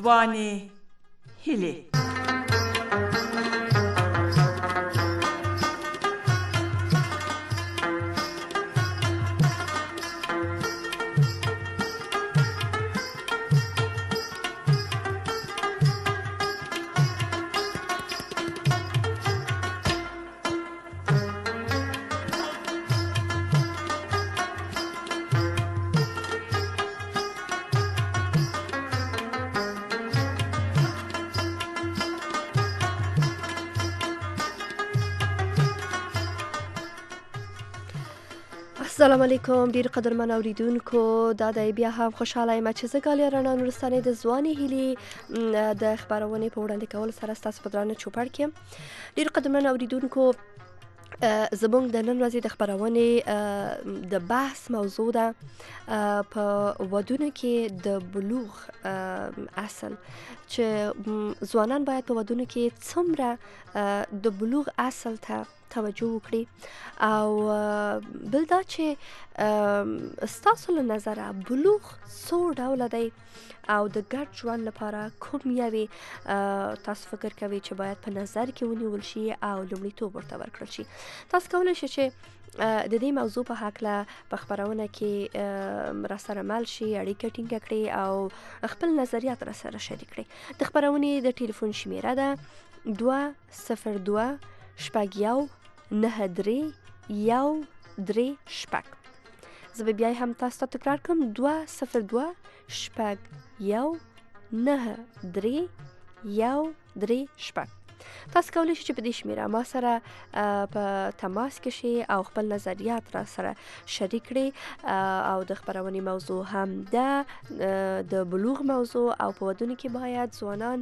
ځوانې هیلې. السلام علیکم ډیر قدرمن اوریدونکو، دا د بیا هم خوشاله یم چې زه ګالیا رڼا نورستانۍ د ځوانې هیلې د خپرونې په وړاندې کولو سره ستاسو په درانه چوپړ کې یم. ډیر قدرمن اوریدونکو، زموږ د نن ورځې د خپرونې د بحث موضوع ده په ودونو کې د بلوغ اصل، چې ځوانان باید په ودونو کې څومره د بلوغ اصل ته توجه وکړي، او بل دا چې ستاسو له نظره بلوغ څو ډوله دی او د ګډ ژوند لپاره کوم یوې تاسو فکر کوئ چې باید په نظر کې ونیول شي او لومړیتوب ورته ورکړل شي. تاسو کولی شئ چې د دې موضوع په هکله په خپرونه کې راسره مل شي، اړیکه ټینګه کړي او خپل نظریات راسره شریک کړي. د خپرونې د ټلیفون شمیره ده 202 شپږ یو 93 زه به بیا هم تاسو ته تکرار کوم 202 شپږ یو 93 تاسو کولی شئ چې په دې شمیره ما سره په تماس کې شئ او خپل نظریات را سره شریک کړئ. او د خپرونې موضوع هم ده د بلوغ موضوع، او په ودونو کې باید ځوانان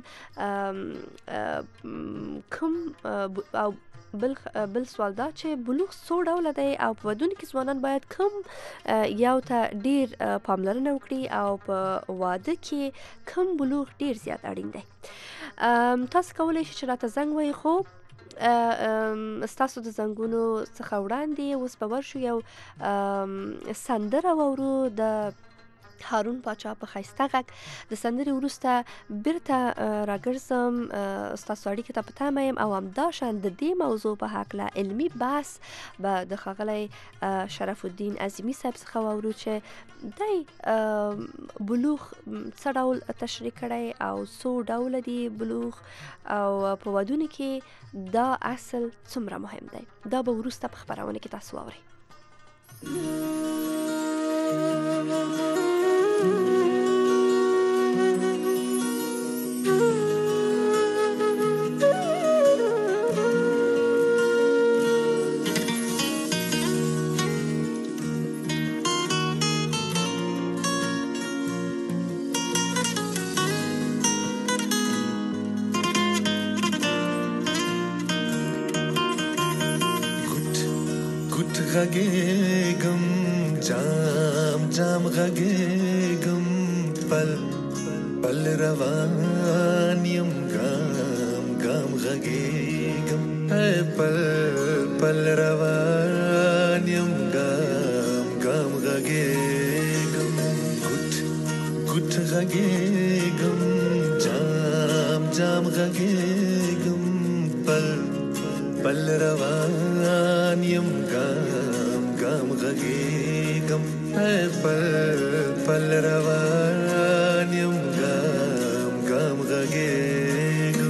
کوم او بل سوال دا چې بلوغ څو ډوله دی او په ودونو کې ځوانان باید کوم یو ته ډیر پاملرنه وکړي او په واده کې کوم بلوغ ډیر زیات اړین دی. تاسو کولی شئ چې راته زنګ ووهئ، خو ستاسو د زنګونو څخه وړاندې اوس به ورشو یو سندره واورو د هارون پاچا په ښایسته غږ. د سندرې وروسته بیرته راګرځم، ستاسو اړیکې ته په تمه یم، او همداشان د دې موضوع په هکله علمي بحث به د ښاغلی شرف الدین عظیمي صاحب څخه واورو چې دی بلوغ څه ډول تشریح کړی او څو ډوله دی بلوغ، او په ودونو کې دا اصل څومره مهم دی. دا به وروسته په خپرونه کې تاسو واورئ. غږېږم جام جام غږېږم پل پل روان یم ګام ګام غږېږم پل پل روان یم ګام ګام غږېږم ګوټ ګوټ غږېږم جام جام غږېږم پل پل روان یم ګام ګام غږېږم پل پل روان یم ګام ګام غږېږم.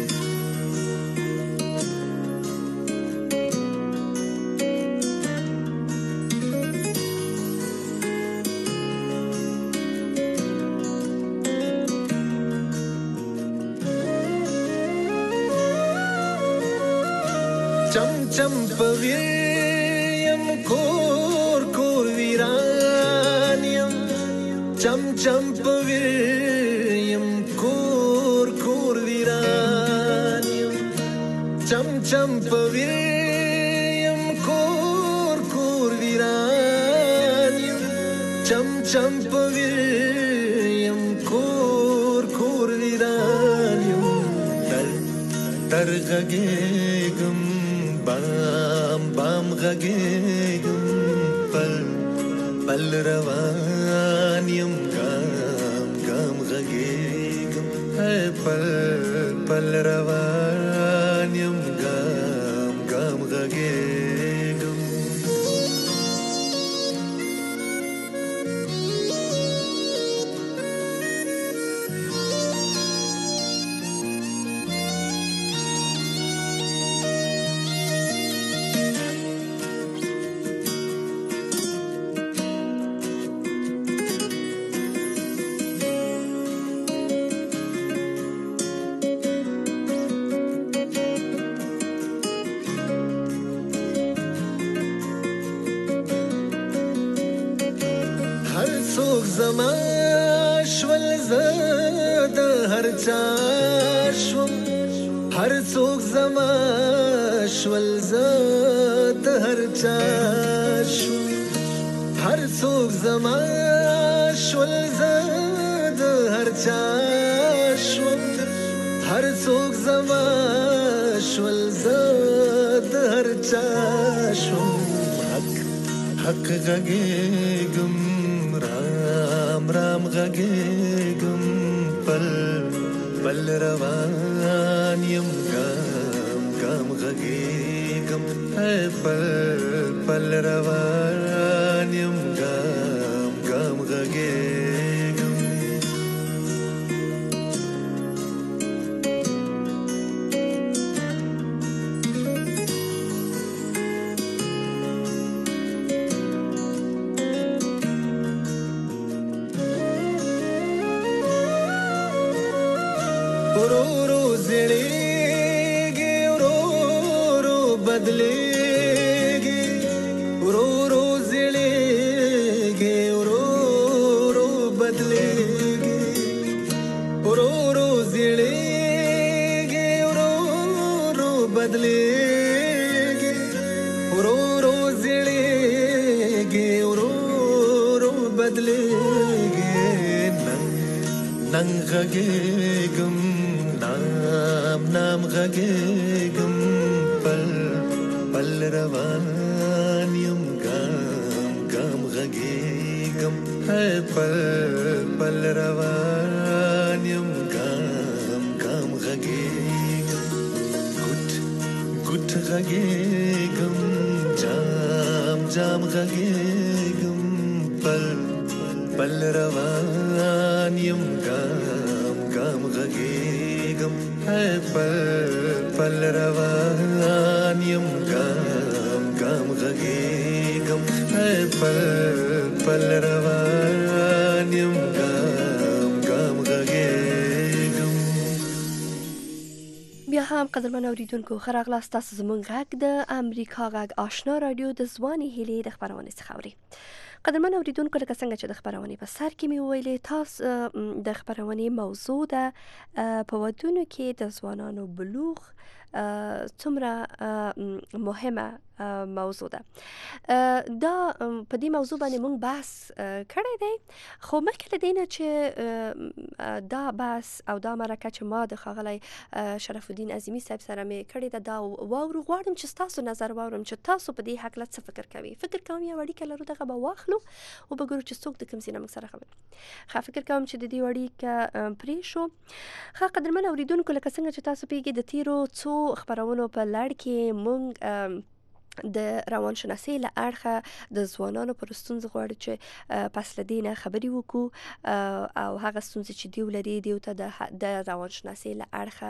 چم چم پویم کور کور ویران یم، چم چم پویم کور کور ویران یم، چم چم پویم کور کور ویران یم، چم چم پویم کور کور ویران یم. تر غږېږم بام بام غږېږم پل پل روان یم ګام ګام غږېږم پل پل روان یم ګام ګام غږېږم زما شول زد هر چا شوم هر څوک زما شول زد هر چا شوم هر څوک زما شول زد هر چا شوم هر څوک زما شول زد هر چا شوم حق غږېږم رام رام غږېږم پل پل روان یم ګام ګام غږېږم پل پل روان یم ګام ګام غږېږم ورورو زړېږي ورورو بدلېږي ورورو زړېږي ورورو بدلېږي ورورو زړېږي ورورو بدلېږي ورورو زړېږي ورورو بدلېږي نن غږېږم نام غږېږم پل پل روان یم ګام ګام غږېږم پل پل روان یم ګام ګام غږېږم ګوټ غږېږم جام جام غږېږم پل پل روان یم ګام ګام غږېږم پل پل روان یم ګام ګام غږېږم پل پل روان یم ګام ګام غږېږم. بیا هم قدرمن اوریدونکو ښه راغلاست. تاسو زموږ غږ د امریکا غږ آشنا رادیو د ځوانې هیلې د خپرونې څخه اورئ. قدرمن اوریدونکو لکه څنګه چې د خپرونې په سر کې مې وویلې، تاسو د خپرونې موضوع ده په ودونو کې د ځوانانو بلوغ څومره مهمه موضوع ده. دا په دې موضوع باندې موږ بحث کړی دی، خو مخکې له دې نه چې دا بحث او دا مرکه چې ما د ښاغلی شرف الدین عظیمي صاحب سره مې کړې ده دا واورو، غواړم چې ستاسو نظر واورم چې تاسو په دې هکله څه فکر کوئ. فکر کوم یو اړیکه لرو دغه به واخلو او به ګورو چې څوک د کوم ځای نه موږ سره خبرې. فکر کوم چې د دې اړیکه پرېښو. ښه قدرمن اوریدونکو لکه څنګه چې تاسو پوهېږئ د تېرو څو خپرونو په لړ کې موږ د روانشناسۍ له اړخه د ځوانانو پر ستونزو غواړو چې پس له دې نه خبرې وکړو او هغه ستونزې چې دوی ولري دوی ته د روانشناسۍ له اړخه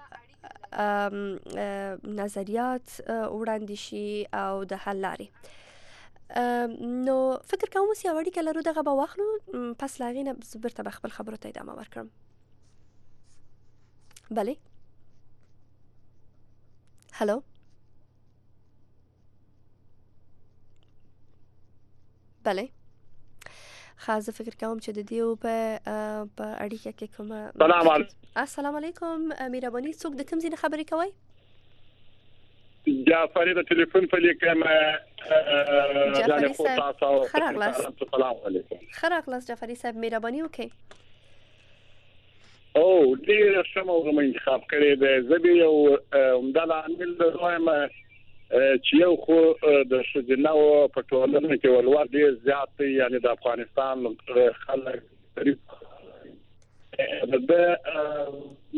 نظریات وړاندې شي او د حل لارې. نو فکر کوم اوس یو اړیکه لرو دغه به واخلو، پس له هغې نه بیرته به خپل خبرو ته ادامه ورکړم. بله هلو بله ښه، زه فکر کوم چې د دې په اړیکه کې کومه. السلام علیکم، مهرباني څوک د کوم ځای نه خبرې کوئ؟ جعفری د ټلیفون په لیکم. جعفری صاحب ښه راغلاست. السلام علیکم. ښه راغلاست جعفری صاحب، مهرباني وکړئ. او ډېر ښه موضوع مې انتخاب کړې ده. زه به یو عمده لامل دروایم چې یو خو د ښځینه په ټولنه کې ولور ډېر زیات دی، یعنې د افغانستان خلک د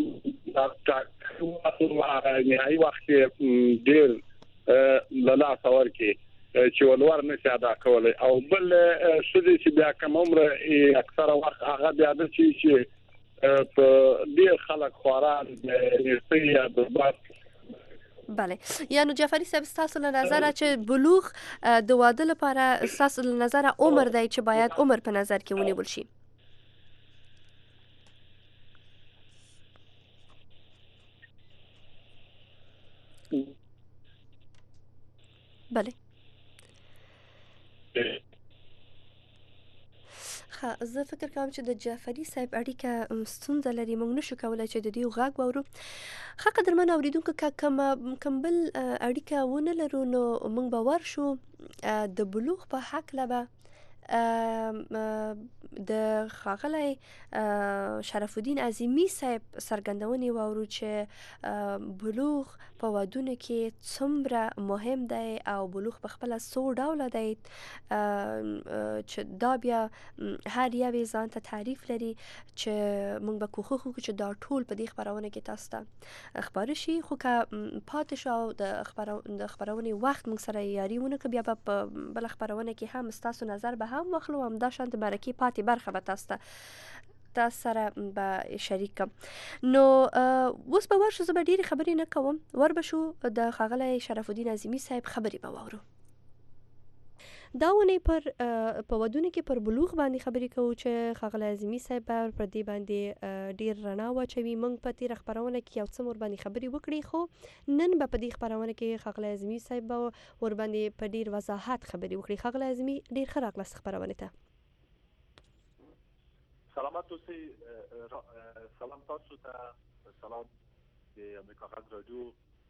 نهایي وخت ډیر لاله څور کې چې ولور نه ساده کولای او بل سودي چې بیا کوم عمر اکثره وخت هغه بیا د چې په ډیر خلک خوران نسي یا د بس بله یعنی جعفری صاحب ستاسو له نظره چې بلوغ د واده لپاره ستاسو له نظره عمر دی چې باید عمر په نظر کې ونیول شي بله زه فکر کوم چې د جعفری صاحب اړیکه ستونزه لري موږ نشو کولی چې د دې غږ واورو ښه قدرمن اورېدونکو که کوم بل اړیکه ونه لرو نو موږ به ورشو د بلوغ په هکله به د ښاغلی شرف الدین عظیمي صاحب څرګندونې واورو چې بلوغ په ودونو کې څومره مهم دی او بلوغ په خپله څو ډوله دی چې دا بیا هر یو ځان ته تعریف لري چې موږ به کوښښ وکړو چې دا ټول په دې خپرونه کې تاسو ته خپاره شي خو که پاتې شو او د خپرونې وخت موږ سره یاري ونه کړو بیا به په بله خپرونه کې هم ستاسو نظر به هم واخلو همدا شان د مرکې پاتې برخه به تاسو سره به شریک کړم نو اوس به ورشو زه به ډېرې خبرې نه کوم ور به شو د ښاغلی شرف الدین عظیمي صاحب خبرې به واورو دا ونې په ودونو کې پر بلوغ باندې خبرې کوو چې ښاغلی عظیمي صاحب پر دې باندې ډېر رڼا واچوي موږ په تېره خپرونه کې یو څه ورباندې خبرې وکړې خو نن به په دې خپرونه کې ښاغلی عظیمي صاحب به ورباندې په ډېر وضاحت خبرې وکړي ښاغلی عظیمي ډېر ښه راغلاست خپرونې ته سلامت اوسئ سلام تاسو ته سلام د امریکا غږ راډیو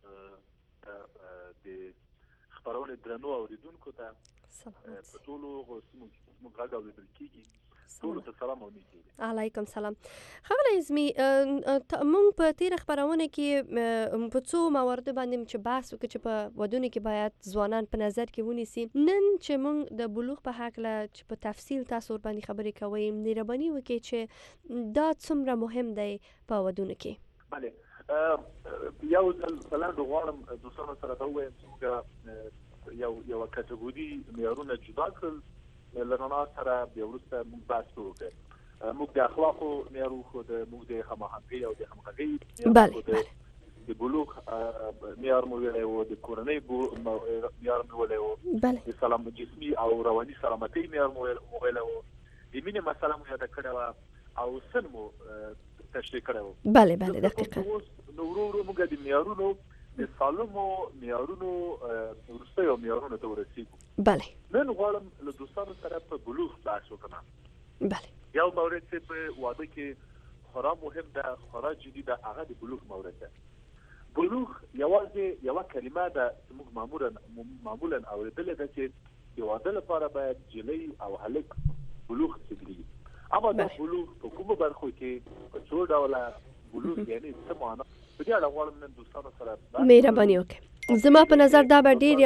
د خپرونې درنو اوریدونکو ته په ټولو زموږ غږ اورېدل کېږي ټولو ته سلام او نیکي علیکم سلام ښاغلی عظیمي موږ په تېره خپرونه کې په څو مواردو باندې چې بحث وکړو چې په ودونو کې باید ځوانان په نظر کې ونیسي نن چې موږ د بلوغ په هکله چې په تفصیل تاسو ورباندې خبرې کوئ مهرباني وکړئ چې دا څومره مهم دی په ودونو کې بله یو ځل بلنډ غواړم دوستانو سره دا ووایم چې موږ یوه کټګوري معیارونه جدا کړل له رڼا سره بیا وروسته موږ بحث وکړ موږ د اخلاقو معیار وښود موږ د هماهنګۍ او د همغږۍ د بلوغ معیار مو ویلی و د کورنۍ معیار مو ویلی و د سلام جسمي او رواني سلامتۍ معیار مو ویلی و د مینې مسله مو یاده کړې وه او سن مو تشریح کړی و بله دقیقا نو ورو ورو موږ د معیارونو د سالمو معیارونو وروستیو معیارونو ته ورسېږو بله نن غواړم له دوستانو سره په بلوغ بحث وکړم بله یو مورد چې په واده کې خورا مهم ده خورا جدي ده هغه د بلوغ مورد ده بلوغ یوازې یوه کلمه ده چې موږ معمولا اورېدلې ده چې د واده لپاره باید جلۍ او هلک بلوغ څیږي اما دا بلوغ په کومو برخو کې په څو ډوله بلوغ یعنې څه معنا په دې اړه غواړم نن دوستانو سره مهرباني وکړئ زما په نظر دا به ډېر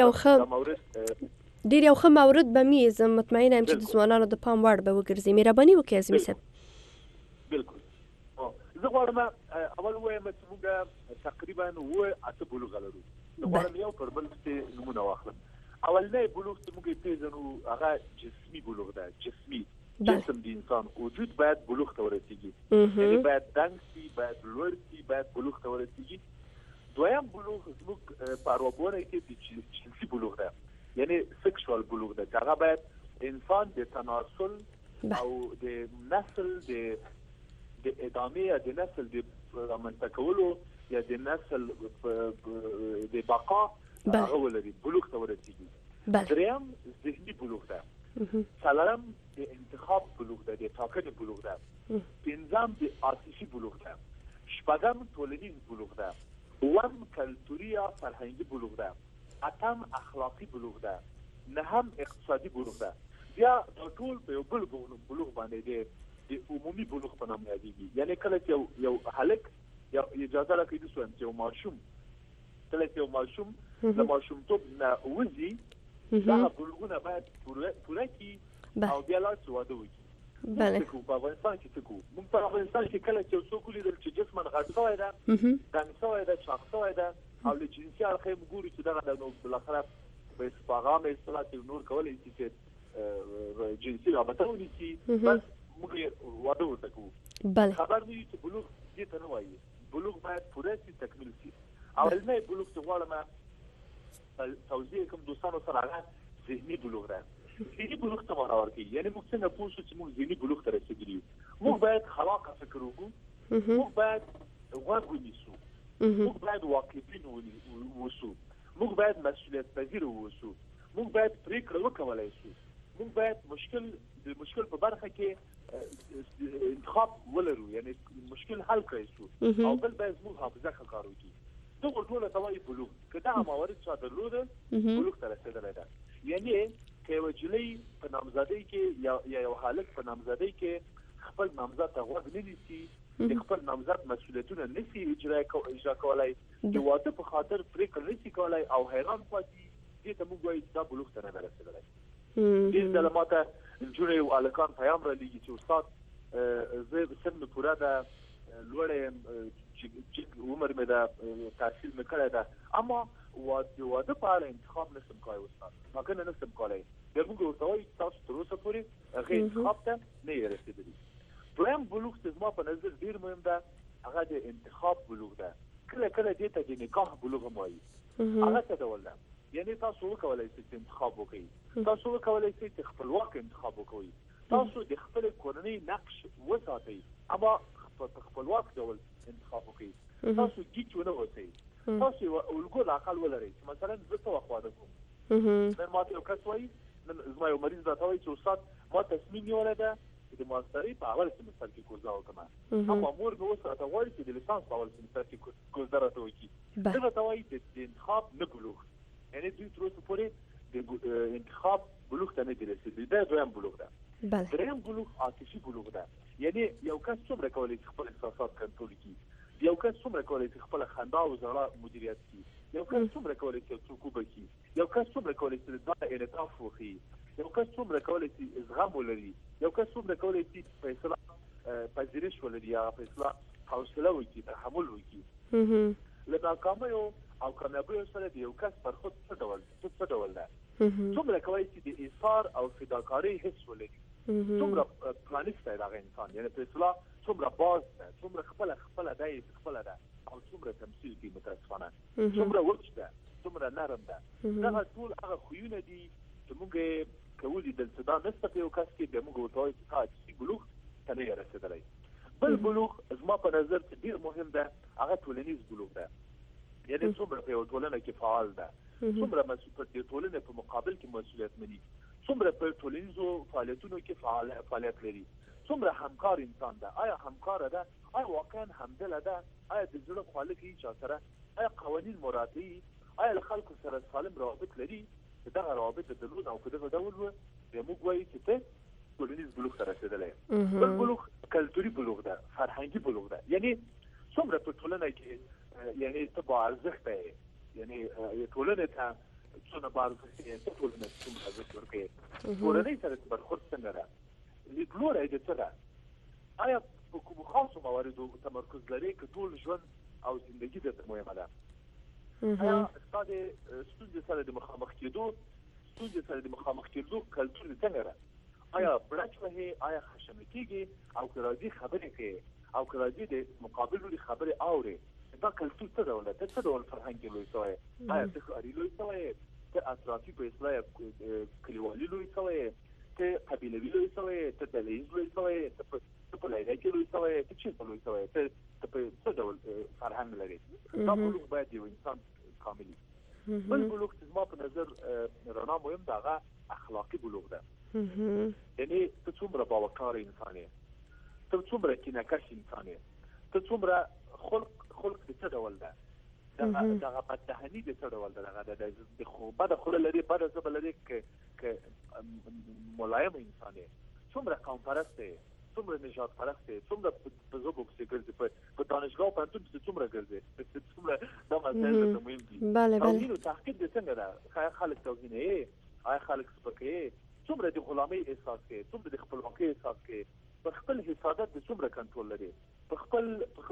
یو ښه مورد به مي زه مطمئنه یم چې د ځوانانو د پام وړ به وګرځي مهرباني وکړئ عظیمي صاحب بلکل زه غواړم اول ووایم چې موږ تقریبا 8 بلوغه لرو زه غواړم یو پر بل پسې نومونه واخلم اولنی بلوغ چې موږ یې پېژنو هغه جسمي بلوغ ده جسمي جسم د انسان وجود باید بلوغ ته ورسېږي یعنې باید دنګ شي باید لوړ شي باید بلوغ ته ورسېږي دویم بلوغ زموږ په ارواپوهنه کې د جنسي بلوغ ده یعنی سیکشوال بلوغ ده چې هغه باید انسان د تناسل او د نسل د ادامې یا د نسل د رامنځته کولو یا د نسل د بقا هغه ولري بلوغ ته ورسېږي دریم ذهني بلوغ ده څلورم د انتخاب بلوغ ده د ټاکنې بلوغ ده پنځم د عاطفي بلوغ ده شپږم ټولنیز بلوغ ده اووم کلتوري یا فرهنګي بلوغ ده اتم اخلاقي بلوغ ده نهم اقتصادي بلوغ ده بیا دا ټول په یو بل بلوغ باندې د عمومي بلوغ په نامه یادېږي یعنې کله چې یو هلک یا اجازه راکړئ دوست وایم چې یو ماشوم کله چې یو ماشوم له ماشومتوب نه وځي دغه بلوغونه باید پوره کړي او بیا لاړ چې واده وکړي بله په افغانستان کې څه کوو موږ په افغانستان کې کله چې څوک ولیدل چې جسمن غټ شوی ده دنګ شوی ده چاق شوی ده او له جنسي اړخه موږ ګورو چې دغه د نو بالاخره په استفاغام اصطلاح نور کولای شي چې جنسي رابطه ونیسي بس موږ واده ورته کوو بله خبر نه چې بلوغ دې ته نه وایي بلوغ باید پوره شي تکمیل شي اولنی بلوغ چې غواړم توضیح کوم دوستانو سره هغه ذهني بلوغ ده ذهني بلوغ ته معنا ورکوي یعنی موږ څنګه پوه شو چې موږ ذهني بلوغ ته رسېدلي یو موږ باید خلاقه فکر وکړو موږ باید غوږ ونیسو موږ باید واقعبین اوسو موږ باید مسؤلیت پذیر اوسو موږ باید پرېکړه وکولای شو موږ باید د مشکل په برخه کې انتخاب ولرو یعنی مشکل حل کړی شو او بل باید موږ حافظه ښه کار وکړو دغه ټوله ته وایي بلوغ که دغه موارد چا درلوده بلوغ ته رسېدلی ده یعنی که یوه جلۍ په نامزادۍ کې یا یو هلک په نامزادۍ کې خپل نامزد ته غوږ نه نیسي د خپل نامزد مسؤلیتونه نشي اجرا کولی د واده په خاطر پرېکړه نشي کولی او حیران پاتې دې ته موږ وایو دا بلوغ ته نه ده رسېدلی ډېر ځله ماته نجونې او هلکان پیغام رالیږي چې استاد زه سن مې پوره ده لوړ یم چې عمر مې ده تحصیل مې کړی ده اما د واده په اړه انتخاب نشم کولی استاد ټاکنه نشم کولی بیا موږ ورته وایو تاسو تر اوسه پورې هغې انتخاب ته نه یې رسېدلي دویم بلوغ چې زما په نظر ډېر مهم ده هغه د انتخاب بلوغ ده کله کله دې ته د نکاح بلوغ هم وایي هغه څه ډول ده یعنی تاسو وکولی شئ چې انتخاب وکړئ تاسو وکولی شئ چې خپلواک انتخاب وکړئ تاسو د خپلې کورنۍ نقش وساتئ اما په خپلواک ډول انتخاب وکړئ تاسو گیچ ونه اوسئ تاسو یو الګو عقل ولرئ چې مثلا زه څه وخت واده کوم نن ماته یو کس وایي نن زما یو مریض راته وایي چې استاد ما تصمیم نیولی ده چې د ماسترۍ په اول سمستر کې کوزده وکړم اما مور مې اوس راته غواړي چې د لیسانس په اول سمستر کې کوزده راته وکړي ده راته وایي د انتخاب نه بلوغ یعنی دوی تر اوسه پورې د انتخاب بلوغ ته نه دي رسېدلي دا دویم بلوغ ده دریم بلوغ عاطفي بلوغ ده یعنی یو کس څومره کولی چې خپل احساسات کنټرول کړي یو کس څومره کولی چې خپل خندا او ژړا مدیریت کړي یو کس څومره کولی چې څوک وبکي یو کس څومره کولی چې ځان انعطاف وښیي یو کس څومره کولی چې زغم ولري یو کس څومره کولی چې فیصله پذیرش ولري یا فیصله حوصله وکړي تحمل وکړي له ناکامیو او کامیابیو سره د یو کس برخود څه ډول ده څومره کولی چې د ایثار او فداکارۍ حس ولري څومره پرانیستی ده هغه انسان یعنې فیصله څومره باز ده څومره خپله ده یې خپله ده او څومره تمثیل کوي متاسفانه څومره وچ ده څومره نرم ده دغه ټول هغه خویونه دي چې موږ که ولیدل چې دا نشته په یو کس کې بیا موږ ورته وایو چې تا عاطفي بلوغ ته نه یې رسېدلی بل بلوغ زما په نظر چې ډېر مهم ده هغه ټولنیز بلوغ ده یعنې څومره په یو ټولنه کې فعال ده څومره په دې ټولنې په مقابل کې مسؤلیت مني څومره په ټولنیزو فعالیتونو کې فعالیت لري څومره همکار انسان ده آیا همکاره ده آیا واقعا همدله ده آیا د زړه خواله کوي چا سره آیا قوانین مراعتوي آیا له خلکو سره سالم روابط لري دغه روابط درلود او په دغه ډول و بیا موږ وایو چې ته ټولنیز بلوغ ته رسېدلی بل بلوغ کلتوري بلوغ ده فرهنګي بلوغ ده یعنې څومره په ټولنه کې یعنې ته باارزښته یې یعنې ټولنې ته څونه باارزښته یې ته ټولنې ته څومره ارزښت ورکوې کورنۍ سره برخورد څنګه ده لیدلوری دې څه ده آیا په کومو خاصو مواردو تمرکز لري که ټول ژوند او زندګي درته مهمه ده آیا ستا د ستونزې سره د مخامخ کېدو کلتور دې څنګه ده آیا بړچ وهې آیا خشمه کېږي او که راځي خبرې کوې او که راځي د مقابل لوري خبرې اورې دا کلتور څه ډول ده ته څه ډول فرهنګ کې لوی شوی آیا ته ښاري لوی شوی ته اطرافي په اصطلاح کلیوالي لوی شوی ته قبیلوي لوی شوی ته ډله ییز لوی شوی ته په لیده کې لوی شوی ته چېرته لوی شوی ته په څه ډول فرهنګ لرې دا بلوغ باید یو انسان کاملي بل بلوغ چې زما په نظر رڼا مهم ده هغه اخلاقي بلوغ ده یعنې ته څومره باوقاره انسان یې ته څومره کینهکش انسان یې ته څومره خلق د څه ډول ده دغه بددهني د څه ډول ده دغه د بده خوله لري بده ژبه لري که ملایم انسان یې څومره قوم پرست یې څومره نژاد پرست یې څومره په ژبو پسې ګرځې په دانشګاه او پوهنتون پسې څومره ګرځې څومره دا مسایل درته مهم دي توهین و تحقیر دې څنګه ده آیا خلک توهینوي آیا خلک سپکوي څومره د غلامۍ احساس کوي، څومره د خپلواکۍ احساس کوي، پر خپل حسادت د څومره کنټرول لري، په خپل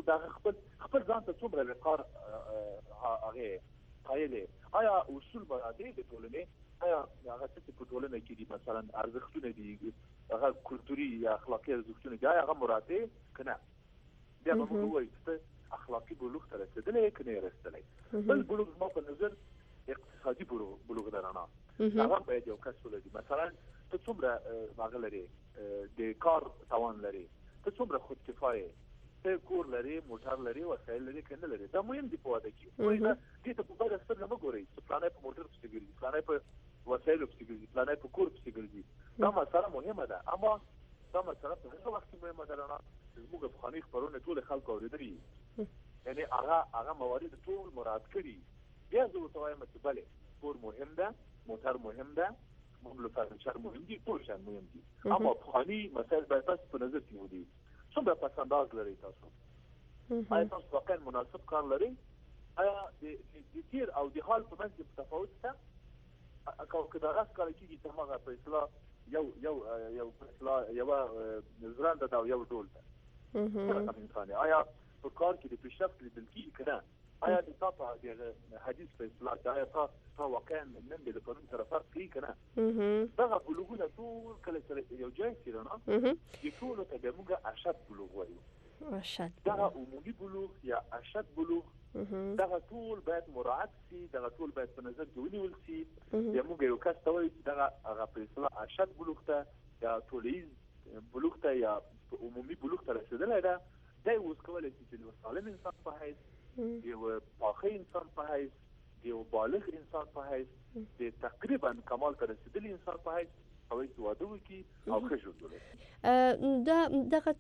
ځان ته څومره وقار هغه قایل. آیا اصول مرادي د ټولنې آیا هغه څه په ټولنه کې دي مثلا ارزښتونه دي هغه کلتوري یا اخلاقي ارزښتونه دي آیا هغه مرادي کنه بیا به موږ وایو چې اخلاقي بلوغ ته رسیدلې کنه رسیدلې. بل بلوغ ما په نظر اقتصادي بلوغ درانه هغه باید یو کس ولري. مثلا ته څومره هغه لري د کار توان لري، ته څومره خود کفایه، ته کور لري، موټر لري، وسایل لري کنه لري. دا مهم دي په واده کې. وایي دې ته په بل څه نه ګوري چې پلانې په موټر پسې ګرځي، پلانې په وسایل پسې ګرځي، پلانې په کور پسې ګرځي. دا مسله مهمه ده، اما دا مسله په هغه وخت کې مهمه ده نه زموږ افغاني خبرونه ټول خلکو اورېدلي، یعنی هغه موارد ټول مراد کړي. بیا زه ورته وایم چې بلې کور مهم ده، موټر مهم ده، مبل فرنیچر مهم دي، ټول شیان مهم دي، اما افغاني مسایل باید تاسو په نظر کې ونیسئ. څومره پس انداز لري تاسو؟ آیا تاسو واقعا مناسب کار لري؟ آیا د تیر او د حال په منځ کې تفاوت شته؟ که دا راس کار کېږي چې هماغه په اصطلاح یو په اصطلاح یوه زرنده ده او یو ډول ده څه انسان آیا په کار کې د پیشرفت لیدل کېږي که نه؟ آیا د تا په دغه حدیث په اصطلاح کې آیا تا واقعا نن د پرون سره فرق کوي که نه؟ دغه بلوغونه ټول کله سره یو ځای کېږي نه د ټولو ته بیا موږ اشد بلوغ وایو. دغه عمومي بلوغ یا اشد بلوغ دغه ټول باید مراعات شي، دغه ټول باید په نظر کې ونیول شي. بیا موږ یو کس ته وایو چې دغه هغه په اصطلاح اشد بلوغ ته یا ټولیز بلوغ ته یا عمومي بلوغ ته رسېدلی ده. دی اوس کولی شي چې د سالم انسان په حیث، د یو پاخه انسان په حیث، د یو بالغ انسان په حیث، د تقریبا کمال ته رسېدلي انسان په حیث هغوی چې واده وکړي او ښه ژوند ولري. دغه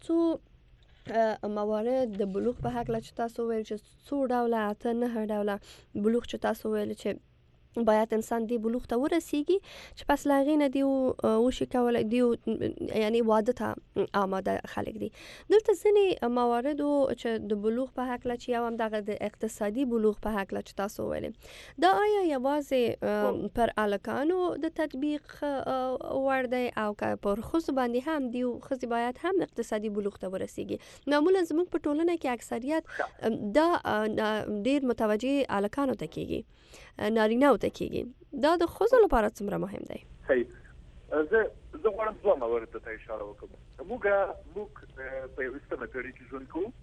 څو موارد د بلوغ په هکله چې تاسو ویل چې څو ډوله 8-9 ډوله بلوغ چې تاسو ویل چې باید انسان دی بلوغ ته ورسیږي چې پس له هغې نه دی وشي کولی دی یعنی واده ته آماده خلک دي. دلته ځینې مواردو چې د بلوغ په هکله چې یو هم دغه د اقتصادي بلوغ په هکله چې تاسو ویلې دا آیا یوازې پر هلکانو د تطبیق وړ دی او که پر ښځو باندې هم دی ښځې باید هم اقتصادي بلوغ ته ورسیږي؟ معمولا زموږ په ټولنه کې اکثریت دا ډېر متوجه هلکانو ته کېږي، نارینه‌و ته کېږي. دا د ښځو لپاره څومره مهم دی؟ صحیح. زه غواړم دوه مواردو ته اشاره وکړم. موږ په یویشتمه پېړۍ کې ژوند کوو،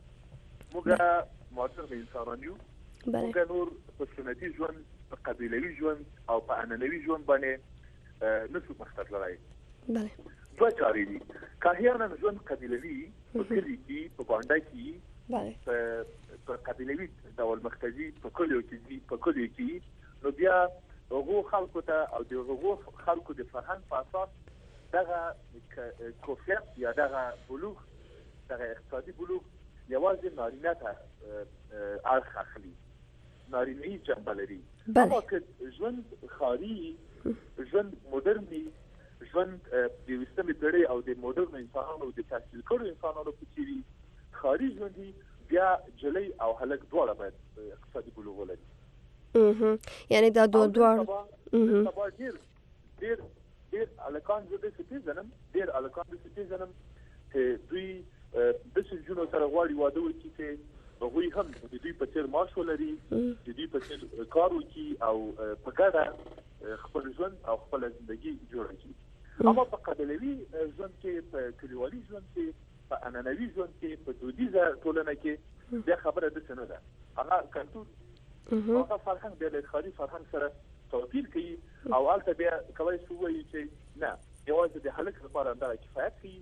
موږ ماډرن انسانان یو، موږ نور په سنتي ژوند، په قبیلوي ژوند او په عنعنوي ژوند باندې نشو مخته تللی. دوه چارې دي. که احیانا ژوند قبیلوي په کلي کې، په بانډه کې، په قبیلوي ډول مختزي په کلیو کې نو بیا هغو خلکو ته او د هغو خلکو د فرهنګ په اساس دغه کوفیت یا دغه بلوغ، دغه اقتصادي بلوغ یوازې نارینه ته اړخ اخلي، نارینه‌یي جنبه لري. اما که ژوند ښاري، ژوند مدرن، ژوند د یویشتمې پېړۍ او د مدرن انسانانو د تحصیل کړو انسانانو په څېر وي، ښاري ژوند بیا جلۍ او هلک دواړه باید اقتصادي بلوغ ولري. یعنی دا دواړه سبا ډېر هلکان زه داسې پېژنم، ډېر هلکان داسې پېژنم چې دوی داسې نجونو سره غواړي واده وکړي چې هغوی هم د دوی په څېر معاش ولري، د دوی په څېر کار وکړي او په ګډه خپل ژوند او خپله زندګي جوړه کړي. اما په قبیلوي ژوند کې، په کلیوالي ژوند کې، په عنعنوي ژوند کې، په دودیزه ټولنه کې بیا خبره داسې نه ده. هغه کلتور هغه فرهنګ بیا له ښاري فرهنګ سره توپیر کوي او هلته بیا کولی شو ووایي چې نه، یوازې د هلک لپاره همدغه کفایت کوي.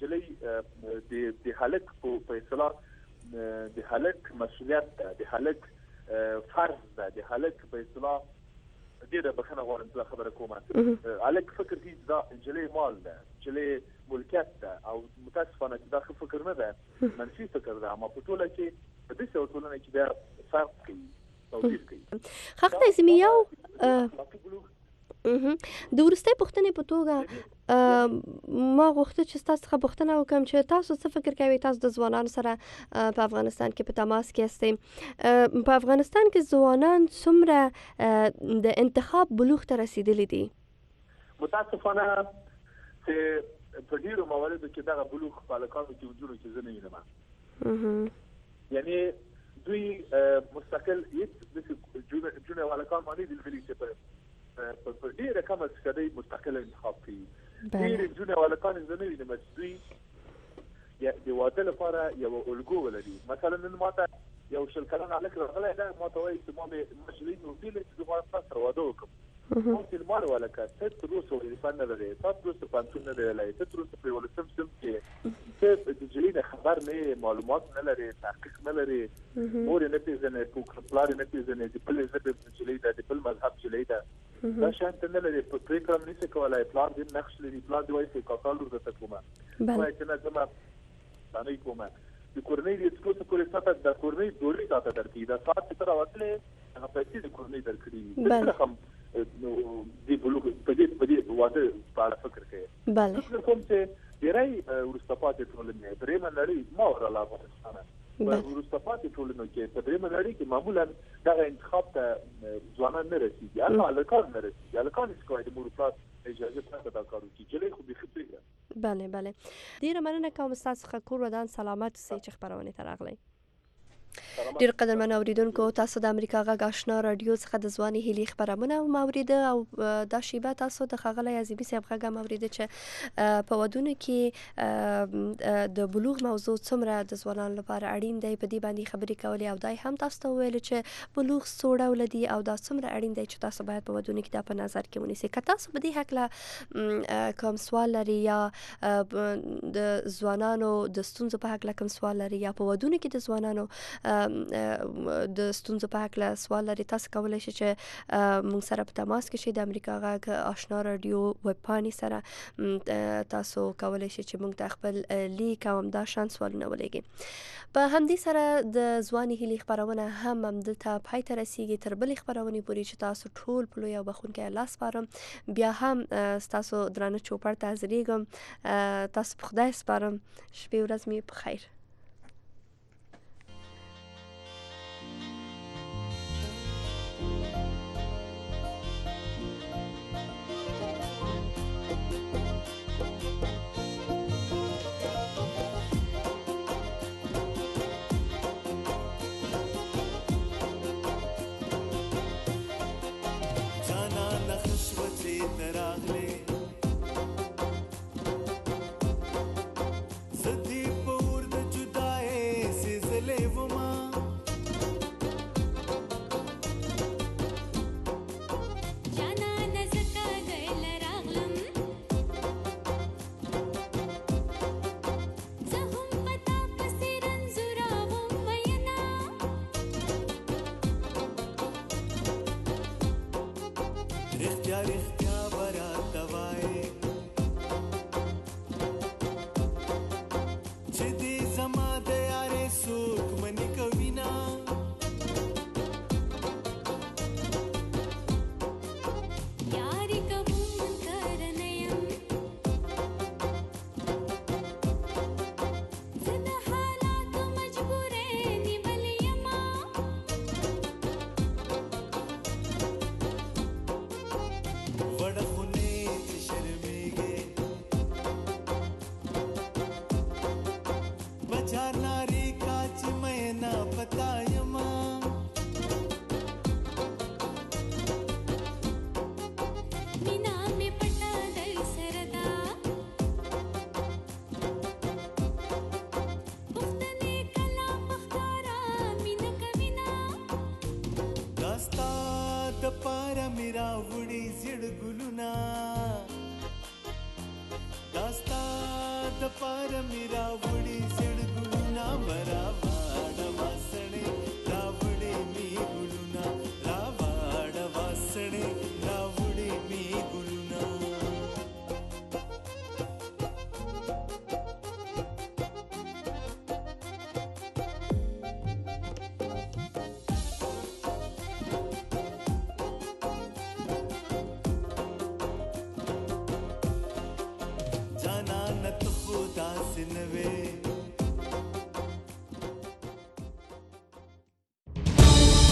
جلۍ د هلک په اصطلاح د هلک مسؤلیت ده، د هلک فرض ده، د هلک په اصطلاح ډېره بخښنه غواړم چې دا خبره کومه، هلک فکر کوي چې دا نجلۍ مال ده، نجلۍ ملکیت ده، او متاسفانه چې دا ښه فکر نه ده، منفي فکر ده. اما په ټوله کې په داسې یو ټولنه کې بیا فرق کوي، توپیر کوي. ښاغلی زمي یو د وروستۍ پوښتنې په توګه ما غوښتل چې ستاسو څخه پوښتنه وکړم چې تاسو څه فکر کوئ، تاسو د ځوانانو سره په افغانستان کې په تماس کې هستئ، په افغانستان کې ځوانان څومره د انتخاب بلوغ ته رسیدلی دي؟ متاسفانه چې په ډیرو مواردو کې دغه بلوغ په هلکانو کې وجود کې زه نه وینم. یعنی دوی مستقل هیڅ جون هلکان باندې د ویلي چې په ډیره کمه څخه مستقل انتخاب کوي. ډیر جون هلکان زه نه وینم چې دوی د واده لپاره یو الګو ولري. مثلا نن ماته یو شل کلن هلک راغلی دا ماته وایي چې ما به مجلې نو ویلې چې زه غواړم تاسو سره واده وکړم. ممکن مال هلکه ته تر اوسه وظیفه نه لرې، تا تر اوسه پوهنتون نه دی ویلی، ته تر اوسه په یولسم صنف کې ته د نجلۍ نه خبر نه یې، معلومات نه لرې، تحقیق نه لرې، مور یې نه پېژنې، پلار یې نه پېژنې، د بل ژبې نجلۍ ده، د بل مذهب نجلۍ ده، دا شیان ته نه لرې، په پرېکړه هم نشې کولی. پلار دې نقش لري، پلار دې وایي چې کاکا لور درته کومه، وایي چې نه زه دانۍ کومه. د کورنۍ د څه څه پورې ساته د کورنۍ ډولۍ تاته درکړي، دا ساعت چې ته راوتلې هغه پیسې د کورنۍ درکړي. بله هم د بلوغ په دې واده په اړه فکر کوي. بله کوم چې ډېری وروسته پاتې ټولنې درېیمه نړۍ ما ورله افغانستانه په وروسته پاتې ټولنو کې په درېیمه نړۍ کې معمولا دغه انتخاب ته ځوانان نه رسېږي، هلته هلکان نه رسېږي. هلکان هېڅ کولی د مور پلار اجازه پرته دا کار وکړي، نجلۍ خو بیخي پرېږده. بله بله، ډېره مننه کوم ستاسو څخه کور ودان سلامت اوسئ چې خپرونې ته راغلی. ډېر قدرمن اوریدونکو، تاسو د امریکا غږ آشنا رادیو څخه د ځواني هیلې خپرونه واورېده او دا شیبه تاسو د ښاغلی عظیمي صاحب غږ هم اورېده چې په ودونو کې د بلوغ موضوع څومره د ځوانانو لپاره اړین دی، په دې باندې خبرې کولې او دا هم تاسو ته وویل چې بلوغ څو ډوله دي او دا څومره اړین دی چې تاسو باید په ودونو کې دا په نظر کې ونیسئ. که تاسو په دې هکله کوم سوال لري یا د ځوانانو د ستونزو په هکله کوم سوال لري یا په ودونو کې د ځوانانو د ستونزو په هکله سوال لري، تاسو کولی شئ چې موږ سره په تماس کې شئ. د امریکا غږ آشنا رادیو ویب پاڼې سره تاسو کولی شئ چې موږ ته خپل لیک او همدا شان سوالونه ولیږئ. په همدې سره د ځواني هیلې خپرونه هم همدلته پای ته رسیږي. تر بلې خپرونې پورې چې تاسو ټول په لوی او بخښونکی الله سپارم. بیا هم ستاسو درانه چوپړ ته حاضرېږم. تاسو په خدای سپارم. شپې ورځ مې په خیر. داستا د پاره میرا وړي زړ ګلونه برابر